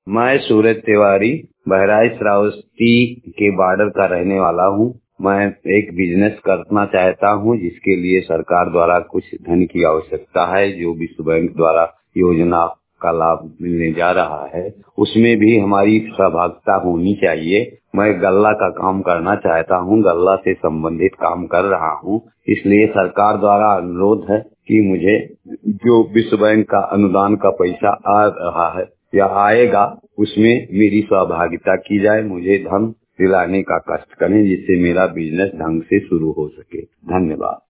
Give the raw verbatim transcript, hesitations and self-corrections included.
मैं सूरज तिवारी बहराइच श्रावस्ती के बॉर्डर का रहने वाला हूँ। मैं एक बिजनेस करना चाहता हूँ जिसके लिए सरकार द्वारा कुछ धन की आवश्यकता है, जो विश्व बैंक द्वारा योजना का लाभ मिलने जा रहा है। उसमें भी हमारी सहभागिता होनी चाहिए। मैं गल्ला का काम करना चाहता हूँ, गल्ला से संबंधित काम कर रहा हूँ। इसलिए सरकार द्वारा अनुरोध है कि मुझे जो विश्व बैंक का अनुदान का पैसा आ रहा है या आएगा, उसमें मेरी सहभागिता की जाए। मुझे धन दिलाने का कष्ट करें जिससे मेरा बिजनेस ढंग से शुरू हो सके। धन्यवाद।